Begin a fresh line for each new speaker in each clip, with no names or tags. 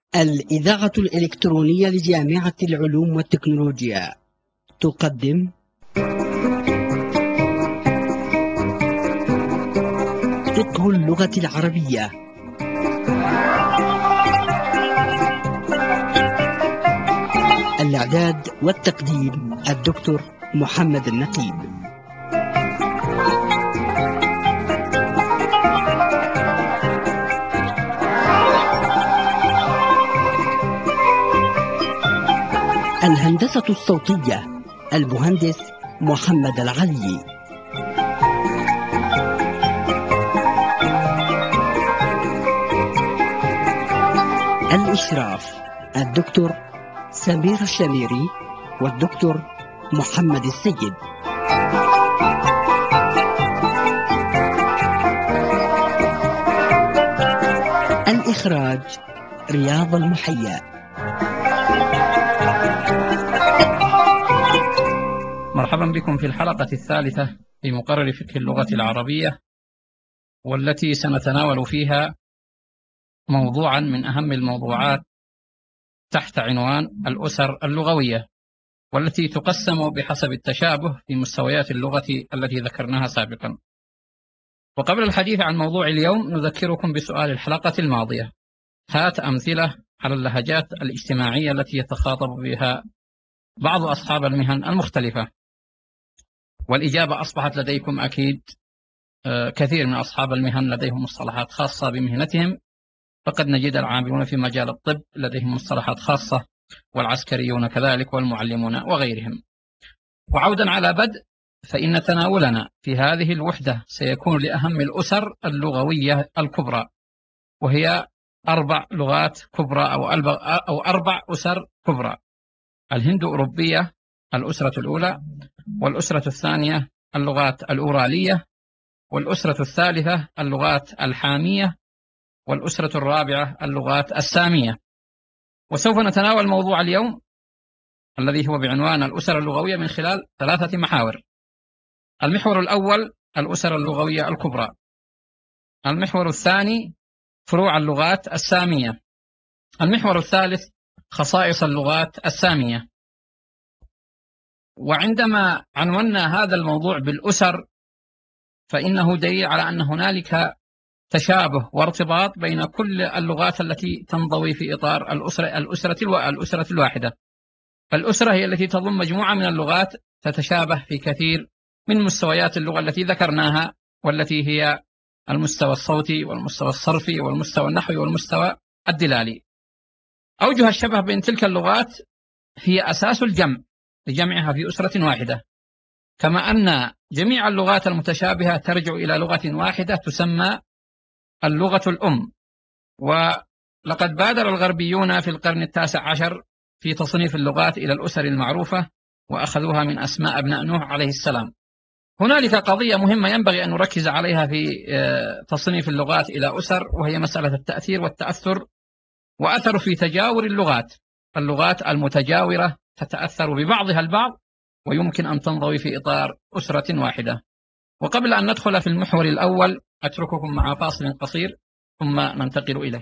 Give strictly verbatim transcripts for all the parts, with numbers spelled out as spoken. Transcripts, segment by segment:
الإذاعة الإلكترونية لجامعة العلوم والتكنولوجيا تقدم فقه اللغة العربية. الإعداد والتقديم الدكتور محمد النقيب. الهندسة الصوتية المهندس محمد العلي. الإشراف الدكتور سمير الشميري والدكتور محمد السيد. الإخراج رياض المحيا.
مرحبا بكم في الحلقة الثالثة في مقرر فقه اللغة العربية، والتي سنتناول فيها موضوعا من أهم الموضوعات تحت عنوان الأسر اللغوية، والتي تقسم بحسب التشابه في مستويات اللغة التي ذكرناها سابقا. وقبل الحديث عن موضوع اليوم نذكركم بسؤال الحلقة الماضية: هات أمثلة على اللهجات الاجتماعية التي يتخاطب بها بعض أصحاب المهن المختلفة. والإجابة أصبحت لديكم أكيد كثير من أصحاب المهن لديهم مصطلحات خاصة بمهنتهم، فقد نجد العاملون في مجال الطب لديهم مصطلحات خاصة، والعسكريون كذلك، والمعلمون وغيرهم. وعودا على بدء، فإن تناولنا في هذه الوحدة سيكون لأهم الأسر اللغوية الكبرى، وهي أربع لغات كبرى أو أربع أسر كبرى: الهندو أوروبية الأسرة الأولى، والأسرة الثانية اللغات الأورالية، والأسرة الثالثة اللغات الحامية، والأسرة الرابعة اللغات السامية. وسوف نتناول موضوع اليوم الذي هو بعنوان الأسر اللغوية من خلال ثلاثة محاور. المحور الأول الأسر اللغوية الكبرى، المحور الثاني فروع اللغات السامية، المحور الثالث خصائص اللغات السامية. وعندما عنونا هذا الموضوع بالأسر، فإنه دليل على أن هنالك تشابه وارتباط بين كل اللغات التي تنضوي في إطار الأسرة الأسرة الأسرة الواحدة. فالأسرة هي التي تضم مجموعة من اللغات تتشابه في كثير من مستويات اللغة التي ذكرناها، والتي هي المستوى الصوتي والمستوى الصرفي والمستوى النحوي والمستوى الدلالي. أوجه الشبه بين تلك اللغات هي أساس الجمع لجمعها في أسرة واحدة، كما أن جميع اللغات المتشابهة ترجع إلى لغة واحدة تسمى اللغة الأم. ولقد بادر الغربيون في القرن التاسع عشر في تصنيف اللغات إلى الأسر المعروفة، وأخذوها من أسماء أبناء نوح عليه السلام. هنالك قضية مهمة ينبغي أن نركز عليها في تصنيف اللغات إلى أسر، وهي مسألة التأثير والتأثر، وأثر في تجاور اللغات. اللغات المتجاورة تتأثر ببعضها البعض، ويمكن أن تنضوي في إطار أسرة واحدة. وقبل أن ندخل في المحور الأول أترككم مع فاصل قصير ثم ننتقل إليه.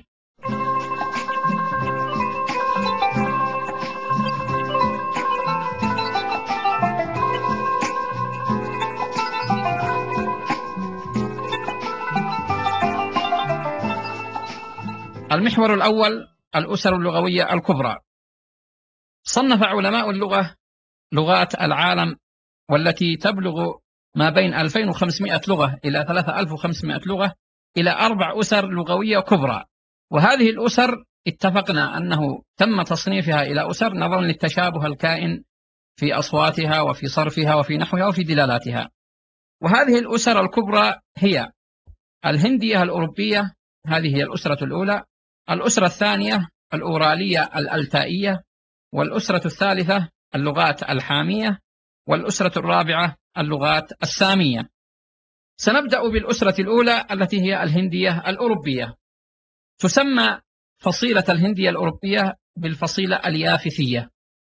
المحور الأول الأسر اللغوية الكبرى. صنف علماء اللغة لغات العالم، والتي تبلغ ما بين ألفين وخمسمائة لغة إلى ثلاثة آلاف وخمسمائة لغة، إلى أربع أسر لغوية كبرى. وهذه الأسر اتفقنا أنه تم تصنيفها إلى أسر نظرا للتشابه الكائن في أصواتها وفي صرفها وفي نحوها وفي دلالاتها. وهذه الأسر الكبرى هي الهندية الأوروبية، هذه هي الأسرة الأولى، الأسرة الثانية الأورالية الألتائية، والأسرة الثالثة اللغات الحامية، والأسرة الرابعة اللغات السامية. سنبدأ بالأسرة الأولى التي هي الهندية الأوروبية. تسمى فصيلة الهندية الأوروبية بالفصيلة اليافثية،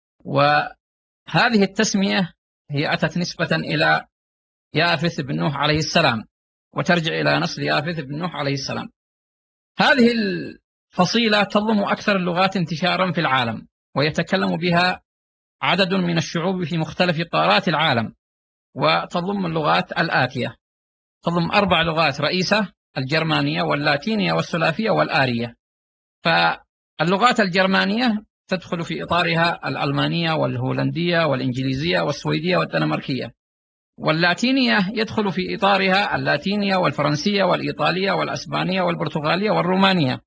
وهذه التسمية هي أتت نسبة إلى يافث بن نوح عليه السلام، وترجع إلى نسل يافث بن نوح عليه السلام. هذه فصيلة تضم أكثر اللغات انتشارا في العالم، ويتكلم بها عدد من الشعوب في مختلف قارات العالم، وتضم اللغات الآتية: تضم أربع لغات رئيسة: الجرمانية واللاتينية والثلاثية والآرية. فاللغات الجرمانية تدخل في إطارها الألمانية والهولندية والإنجليزية والسويدية والدنماركية، واللاتينية يدخل في إطارها اللاتينية والفرنسية والإيطالية والأسبانية والبرتغالية والرومانية،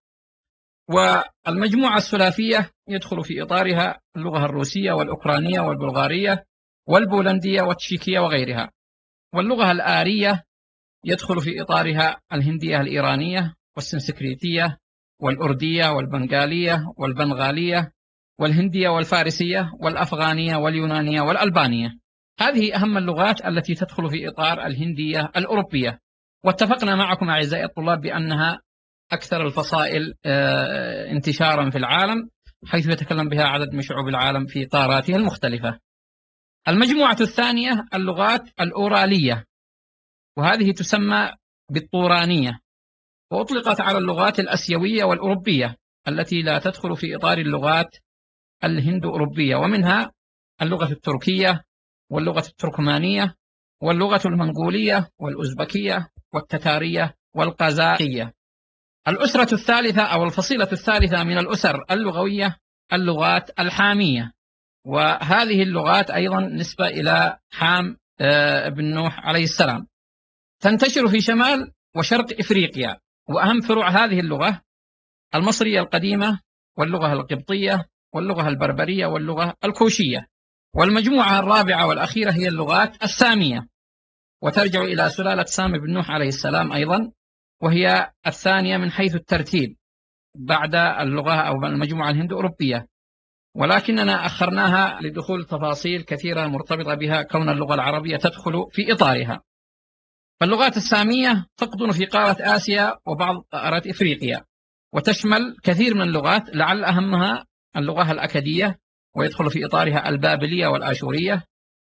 والمجموعة الثلاثية يدخل في إطارها اللغة الروسية والأوكرانية والبلغارية والبولندية والتشيكية وغيرها. واللغة الآرية يدخل في إطارها الهندية الإيرانية والسنسكريتية والأردية والبنغالية والبنغالية والهندية والفارسية والأفغانية واليونانية والألبانية. هذه أهم اللغات التي تدخل في إطار الهندية الأوروبية، واتفقنا معكم أعزائي الطلاب بأنها أكثر الفصائل انتشارا في العالم، حيث يتكلم بها عدد من شعوب العالم في قاراته المختلفة. المجموعة الثانية اللغات الأورالية، وهذه تسمى بالطورانية، وأطلقت على اللغات الأسيوية والأوروبية التي لا تدخل في إطار اللغات الهند أوروبية، ومنها اللغة التركية واللغة التركمانية واللغة المنغولية والأوزبكية والتتارية والقازاقية. الأسرة الثالثة أو الفصيلة الثالثة من الأسر اللغوية اللغات الحامية، وهذه اللغات أيضا نسبة إلى حام بن نوح عليه السلام، تنتشر في شمال وشرق إفريقيا. وأهم فروع هذه اللغة المصرية القديمة واللغة القبطية واللغة البربرية واللغة الكوشية. والمجموعة الرابعة والأخيرة هي اللغات السامية، وترجع إلى سلالة سام بن نوح عليه السلام أيضا، وهي الثانية من حيث الترتيب بعد اللغة أو المجموعة الهند أوروبية، ولكننا أخرناها لدخول تفاصيل كثيرة مرتبطة بها كون اللغة العربية تدخل في إطارها. فاللغات السامية تقطن في قارة آسيا وبعض قارات إفريقيا، وتشمل كثير من اللغات، لعل أهمها اللغة الأكدية، ويدخل في إطارها البابلية والآشورية،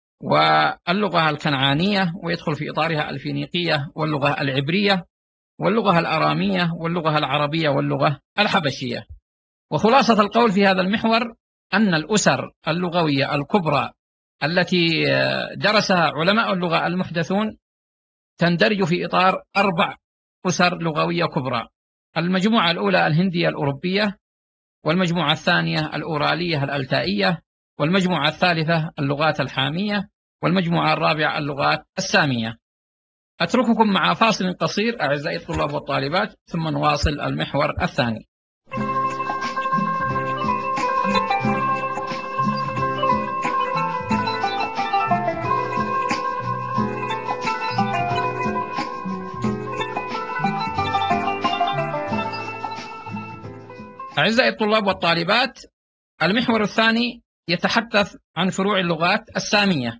واللغة الكنعانية، ويدخل في إطارها الفينيقية واللغة العبرية واللغة الأرامية واللغة العربية واللغة الحبشية. وخلاصة القول في هذا المحور أن الأسر اللغوية الكبرى التي درسها علماء اللغة المحدثون تندرج في إطار أربع أسر لغوية كبرى: المجموعة الأولى الهندية الأوروبية، والمجموعة الثانية الأورالية الألتائية، والمجموعة الثالثة اللغات الحامية، والمجموعة الرابعة اللغات السامية. أترككم مع فاصل قصير أعزائي الطلاب والطالبات، ثم نواصل المحور الثاني. أعزائي الطلاب والطالبات، المحور الثاني يتحدث عن فروع اللغات السامية.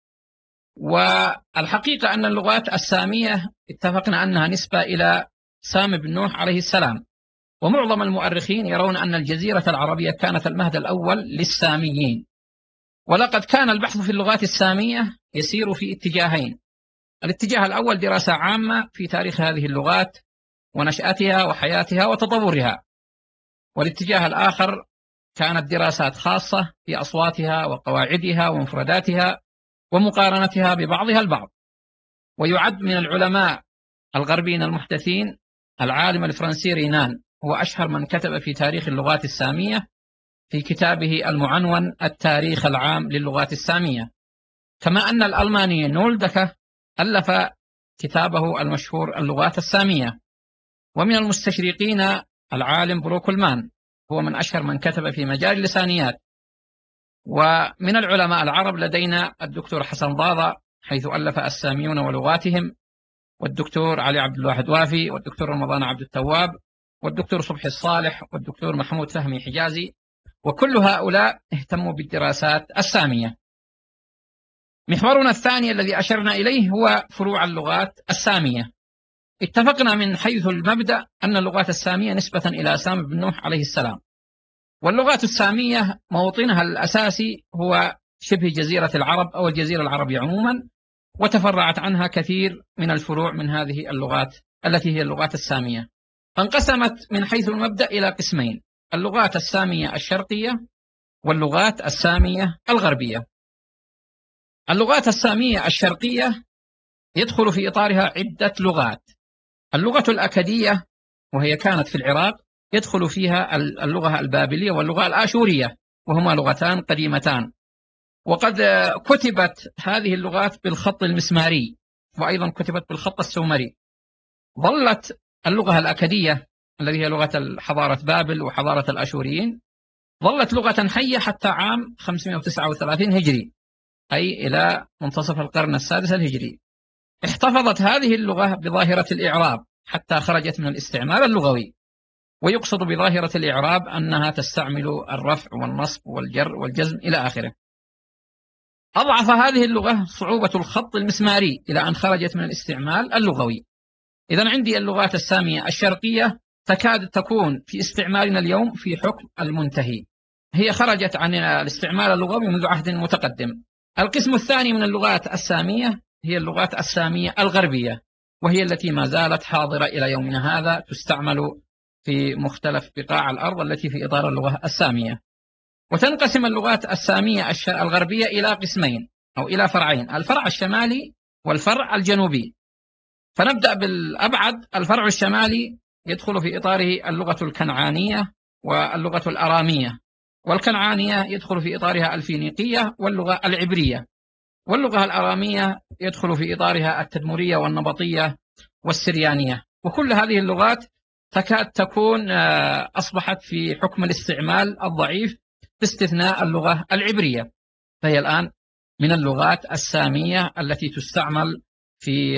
والحقيقة أن اللغات السامية اتفقنا أنها نسبة إلى سام بن نوح عليه السلام، ومعظم المؤرخين يرون أن الجزيرة العربية كانت المهد الأول للساميين. ولقد كان البحث في اللغات السامية يسير في اتجاهين: الاتجاه الأول دراسة عامة في تاريخ هذه اللغات ونشأتها وحياتها وتطورها، والاتجاه الآخر كانت دراسات خاصة في أصواتها وقواعدها ومفرداتها ومقارنتها ببعضها البعض. ويعد من العلماء الغربيين المحدثين العالم الفرنسي رينان، هو أشهر من كتب في تاريخ اللغات السامية في كتابه المعنون التاريخ العام للغات السامية، كما أن الألماني نولدكه ألف كتابه المشهور اللغات السامية. ومن المستشرقين العالم بروكلمان، هو من أشهر من كتب في مجال اللسانيات. ومن العلماء العرب لدينا الدكتور حسن ضاضة، حيث ألف الساميون ولغاتهم، والدكتور علي عبد الواحد وافي، والدكتور رمضان عبد التواب، والدكتور صبحي الصالح، والدكتور محمود فهمي حجازي، وكل هؤلاء اهتموا بالدراسات السامية. محورنا الثاني الذي أشرنا إليه هو فروع اللغات السامية. اتفقنا من حيث المبدأ أن اللغات السامية نسبة إلى سام بن نوح عليه السلام، واللغات السامية موطنها الأساسي هو شبه جزيرة العرب أو الجزيرة العربية عموما، وتفرعت عنها كثير من الفروع من هذه اللغات التي هي اللغات السامية. فانقسمت من حيث المبدأ إلى قسمين: اللغات السامية الشرقية واللغات السامية الغربية. اللغات السامية الشرقية يدخل في إطارها عدة لغات. اللغة الأكدية وهي كانت في العراق يدخل فيها اللغة البابلية واللغة الآشورية، وهما لغتان قديمتان، وقد كتبت هذه اللغات بالخط المسماري، وأيضا كتبت بالخط السومري. ظلت اللغة الأكدية التي هي لغة حضارة بابل وحضارة الآشوريين ظلت لغة حية حتى عام خمسمائة وتسعة وثلاثين هجري، أي إلى منتصف القرن السادس الهجري. احتفظت هذه اللغة بظاهرة الإعراب حتى خرجت من الاستعمال اللغوي، ويقصد بظاهرة الإعراب أنها تستعمل الرفع والنصب والجر والجزم إلى آخره. أضعف هذه اللغة صعوبة الخط المسماري إلى أن خرجت من الاستعمال اللغوي. إذن عندي اللغات السامية الشرقية تكاد تكون في استعمالنا اليوم في حكم المنتهي، هي خرجت عن الاستعمال اللغوي منذ عهد متقدم. القسم الثاني من اللغات السامية هي اللغات السامية الغربية، وهي التي ما زالت حاضرة إلى يومنا هذا، تستعمل في مختلف بقاع الأرض التي في إطار اللغة السامية. وتنقسم اللغات السامية الغربية إلى قسمين أو إلى فرعين: الفرع الشمالي والفرع الجنوبي. فنبدأ بالأبعد. الفرع الشمالي يدخل في إطاره اللغة الكنعانية واللغة الأرامية، والكنعانية يدخل في إطارها الفينيقية واللغة العبرية، واللغة الأرامية يدخل في إطارها التدمرية والنبطية والسريانية. وكل هذه اللغات تكاد تكون أصبحت في حكم الاستعمال الضعيف باستثناء اللغة العبرية، فهي الآن من اللغات السامية التي تستعمل في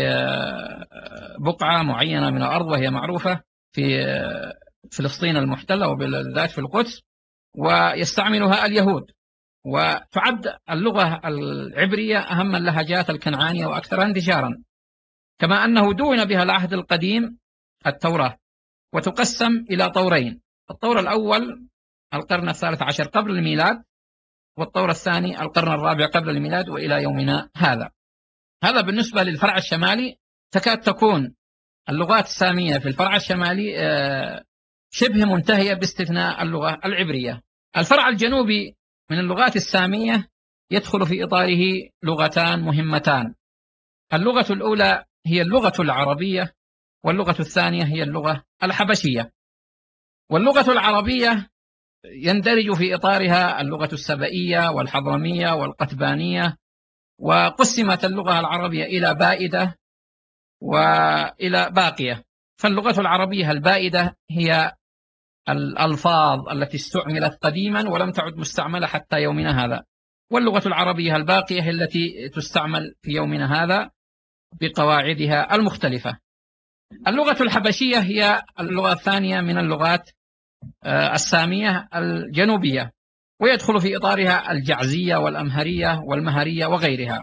بقعة معينة من الأرض، وهي معروفة في فلسطين المحتلة وبالذات في القدس، ويستعملها اليهود. وتعد اللغة العبرية أهم اللهجات الكنعانية وأكثرها انتشارا، كما أنه دون بها العهد القديم التوراة، وتقسم إلى طورين: الطور الأول القرن الثالث عشر قبل الميلاد، والطور الثاني القرن الرابع قبل الميلاد وإلى يومنا هذا. هذا بالنسبة للفرع الشمالي. تكاد تكون اللغات السامية في الفرع الشمالي شبه منتهية باستثناء اللغة العبرية. الفرع الجنوبي من اللغات السامية يدخل في إطاره لغتان مهمتان: اللغة الأولى هي اللغة العربية، واللغة الثانية هي اللغة الحبشية. واللغة العربية يندرج في إطارها اللغة السبئية والحضرمية والقتبانية. وقسمت اللغة العربية إلى بائدة وإلى باقية. فاللغة العربية البائدة هي الألفاظ التي استعملت قديما ولم تعد مستعملة حتى يومنا هذا، واللغة العربية الباقية هي التي تستعمل في يومنا هذا بقواعدها المختلفة. اللغة الحبشية هي اللغة الثانية من اللغات السامية الجنوبية، ويدخل في إطارها الجعزية والأمهرية والمهرية وغيرها.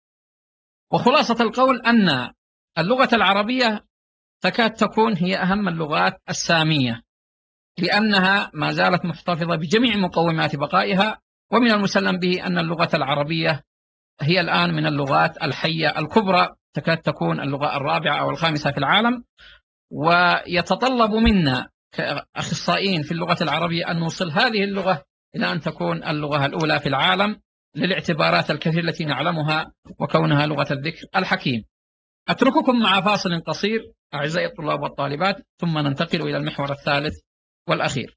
وخلاصة القول أن اللغة العربية تكاد تكون هي أهم اللغات السامية، لأنها ما زالت محتفظة بجميع مقومات بقائها. ومن المسلم به أن اللغة العربية هي الآن من اللغات الحية الكبرى، تكاد تكون اللغة الرابعة أو الخامسة في العالم. ويتطلب منا كأخصائيين في اللغة العربية أن نوصل هذه اللغة إلى أن تكون اللغة الأولى في العالم للاعتبارات الكثيرة التي نعلمها وكونها لغة الذكر الحكيم. أترككم مع فاصل قصير أعزائي الطلاب والطالبات، ثم ننتقل إلى المحور الثالث والأخير.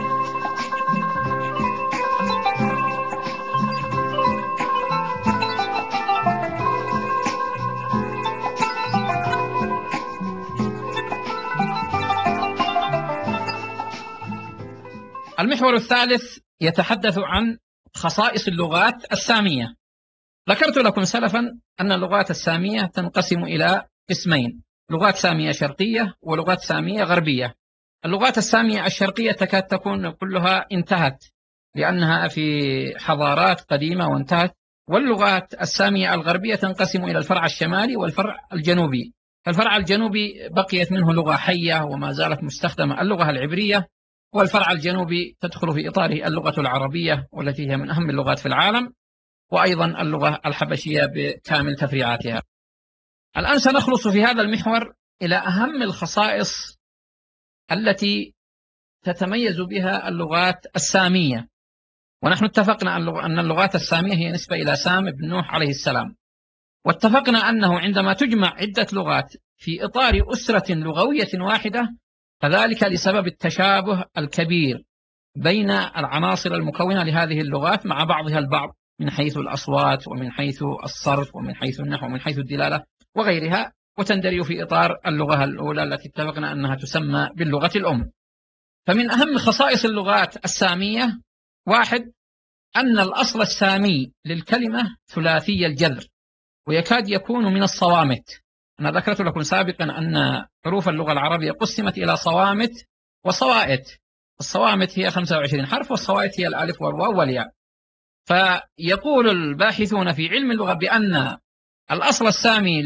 المحور الثالث يتحدث عن خصائص اللغات السامية. ذكرت لكم سلفا أن اللغات السامية تنقسم إلى قسمين: لغات سامية شرقية ولغات سامية غربية. اللغات السامية الشرقية تكاد تكون كلها انتهت لأنها في حضارات قديمة وانتهت. واللغات السامية الغربية تنقسم إلى الفرع الشمالي والفرع الجنوبي. الفرع الجنوبي بقيت منه لغة حية وما زالت مستخدمة اللغة العبرية، والفرع الجنوبي تدخل في إطاره اللغة العربية والتي هي من أهم اللغات في العالم، وأيضا اللغة الحبشية بكامل تفريعاتها. الآن سنخلص في هذا المحور إلى أهم الخصائص التي تتميز بها اللغات السامية. ونحن اتفقنا أن اللغات السامية هي نسبة إلى سام بن نوح عليه السلام، واتفقنا أنه عندما تجمع عدة لغات في إطار أسرة لغوية واحدة فذلك لسبب التشابه الكبير بين العناصر المكونة لهذه اللغات مع بعضها البعض من حيث الأصوات ومن حيث الصرف ومن حيث النحو ومن حيث الدلالة وغيرها، وتندرج في إطار اللغة الأولى التي اتفقنا أنها تسمى باللغة الأم. فمن أهم خصائص اللغات السامية: واحد، أن الأصل السامي للكلمة ثلاثي الجذر، ويكاد يكون من الصوامت. أنا ذكرت لكم سابقا أن حروف اللغة العربية قسمت إلى صوامت وصوائت. الصوامت هي خمسة وعشرين حرف، والصوائت هي الألف والواو والياء. فيقول الباحثون في علم اللغة بأن الأصل السامي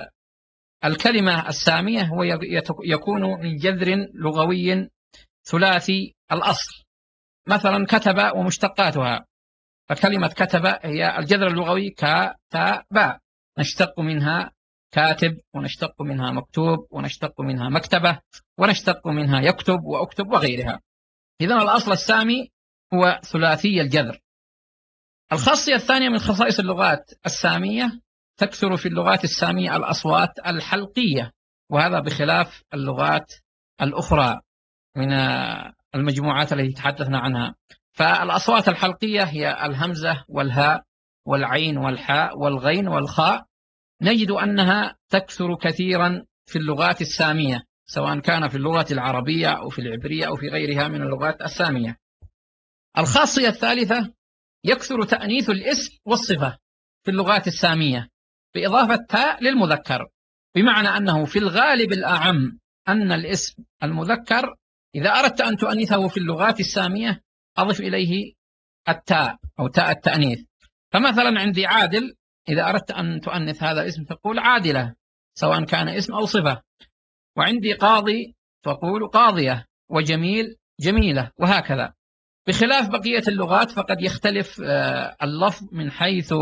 للكلمة السامية هو يكون من جذر لغوي ثلاثي الأصل. مثلا كتب ومشتقاتها، فكلمة كتب هي الجذر اللغوي كا تا باء، نشتق منها كاتب ونشتق منها مكتوب ونشتق منها مكتبة ونشتق منها يكتب وأكتب وغيرها. إذن الأصل السامي هو ثلاثي الجذر. الخاصية الثانية من خصائص اللغات السامية: تكثر في اللغات السامية الأصوات الحلقية، وهذا بخلاف اللغات الأخرى من المجموعات التي تحدثنا عنها. فالأصوات الحلقية هي الهمزة والهاء والعين والحاء والغين والخاء، نجد أنها تكثر كثيرا في اللغات السامية، سواء كان في اللغة العربية أو في العبرية أو في غيرها من اللغات السامية. الخاصية الثالثة: يكثر تأنيث الاسم والصفة في اللغات السامية بإضافة تاء للمذكر، بمعنى أنه في الغالب الأعم أن الاسم المذكر إذا أردت أن تؤنثه في اللغات السامية أضف إليه التاء أو تاء التأنيث. فمثلا عندي عادل، إذا أردت أن تؤنث هذا الاسم تقول عادلة سواء كان اسم أو صفة. وعندي قاضي تقول قاضية، وجميل جميلة، وهكذا. بخلاف بقية اللغات فقد يختلف اللفظ من حيث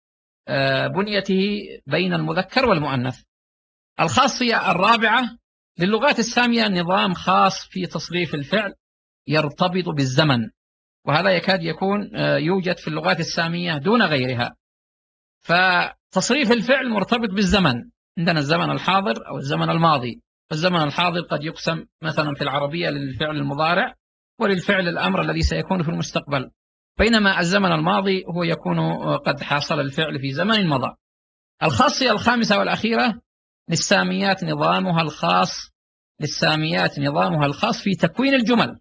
بنيته بين المذكر والمؤنث. الخاصية الرابعة: للغات السامية نظام خاص في تصريف الفعل يرتبط بالزمن، وهذا يكاد يكون يوجد في اللغات السامية دون غيرها. فتصريف الفعل مرتبط بالزمن، عندنا الزمن الحاضر أو الزمن الماضي. فالزمن الحاضر قد يقسم مثلا في العربية للفعل المضارع وللفعل الأمر الذي سيكون في المستقبل، بينما الزمن الماضي هو يكون قد حصل الفعل في زمن مضى. الخاصية الخامسة والأخيرة: للساميات نظامها الخاص للساميات نظامها الخاص في تكوين الجمل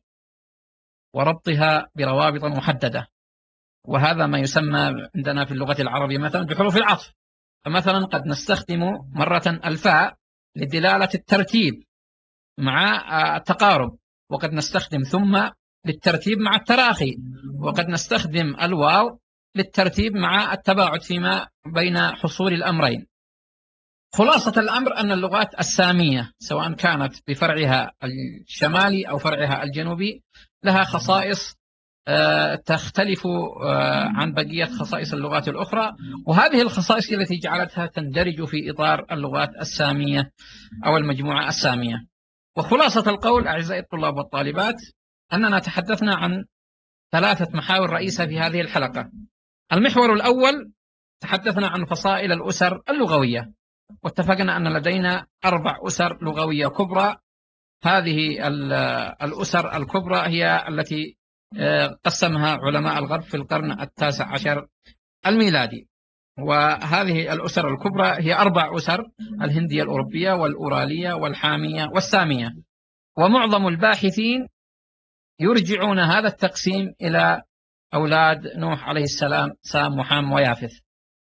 وربطها بروابط محددة، وهذا ما يسمى عندنا في اللغة العربية مثلا بحروف العطف. فمثلا قد نستخدم مرة الفاء لدلالة الترتيب مع التقارب، وقد نستخدم ثم للترتيب مع التراخي، وقد نستخدم الواو للترتيب مع التباعد فيما بين حصول الأمرين. خلاصة الأمر أن اللغات السامية سواء كانت بفرعها الشمالي أو فرعها الجنوبي لها خصائص تختلف عن بقية خصائص اللغات الأخرى، وهذه الخصائص التي جعلتها تندرج في إطار اللغات السامية أو المجموعة السامية. وخلاصة القول أعزائي الطلاب والطالبات أننا تحدثنا عن ثلاثة محاور رئيسة في هذه الحلقة. المحور الأول تحدثنا عن فصائل الأسر اللغوية، واتفقنا أن لدينا أربع أسر لغوية كبرى. هذه الأسر الكبرى هي التي قسمها علماء الغرب في القرن التاسع عشر الميلادي، وهذه الأسر الكبرى هي أربع أسر: الهندية الأوروبية والأورالية والحامية والسامية. ومعظم الباحثين يرجعون هذا التقسيم إلى أولاد نوح عليه السلام سام وحام ويافث.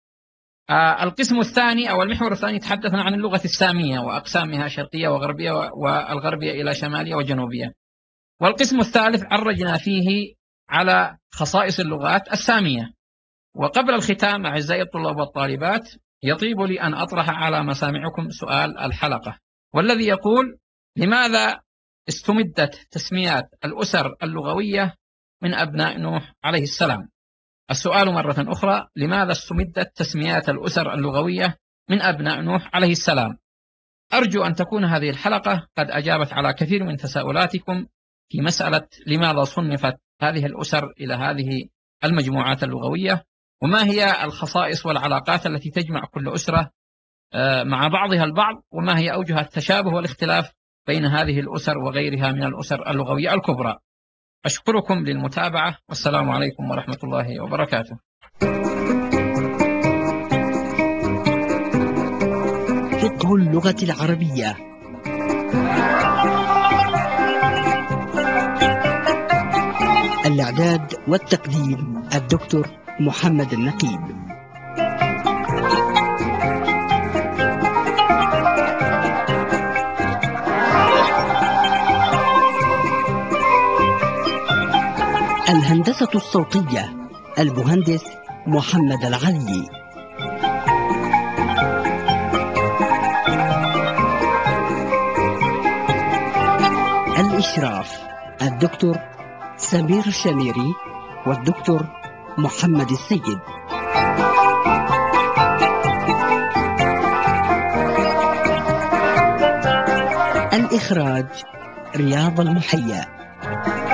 آه القسم الثاني أو المحور الثاني تحدثنا عن اللغة السامية وأقسامها شرقية وغربية والغربية إلى شمالية وجنوبية. والقسم الثالث عرجنا فيه على خصائص اللغات السامية. وقبل الختام أعزائي الطلاب والطالبات يطيب لي أن أطرح على مسامعكم سؤال الحلقة، والذي يقول: لماذا استمدت تسميات الأسر اللغوية من أبناء نوح عليه السلام؟ السؤال مرة أخرى: لماذا استمدت تسميات الأسر اللغوية من أبناء نوح عليه السلام؟ أرجو أن تكون هذه الحلقة قد أجابت على كثير من تساؤلاتكم في مسألة لماذا صنفت هذه الأسر إلى هذه المجموعات اللغوية، وما هي الخصائص والعلاقات التي تجمع كل أسرة مع بعضها البعض، وما هي أوجه التشابه والاختلاف بين هذه الأسر وغيرها من الأسر اللغوية الكبرى. أشكركم للمتابعة، والسلام عليكم ورحمة الله وبركاته.
فقه اللغة العربية. الإعداد والتقديم الدكتور محمد النقيب. الهندسة الصوتية المهندس محمد العلي. الإشراف الدكتور سمير الشميري والدكتور محمد السيد. الإخراج رياض المحيا.